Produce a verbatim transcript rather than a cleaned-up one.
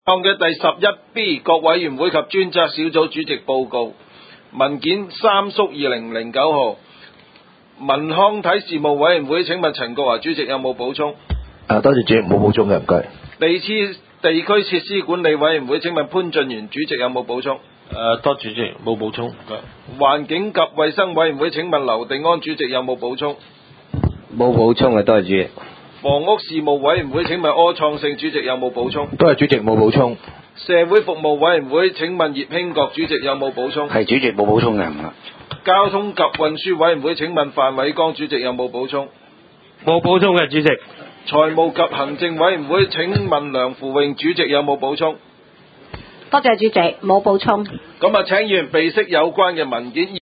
項嘅第十一 B 各委員會及專責小組主席報告文件三叔二零零九號，文康體事務委員會，請問陳國華主席有冇補充？ 啊，多謝主席，冇補充嘅，唔該。 地區地區設施管理委員會，請問潘俊源主席有冇補充？ 誒，多謝主席，冇補充。 環境及衛生委員會，請問劉定安主席有冇補充？ 冇補充嘅，多謝主席。 房屋事務委員會，請問柯創盛主席有冇補充？ 多謝主席，冇補充。 社會服務委員會，請問葉興國主席有冇補充？ 係主席冇補充嘅。 交通及運輸委員會，請問范偉剛主席有冇補充？ 冇補充嘅，主席。 財務及行政委員會，請問梁扶榮主席有冇補充？ 多謝主席，冇補充。 咁啊，請議員備悉有關嘅文件。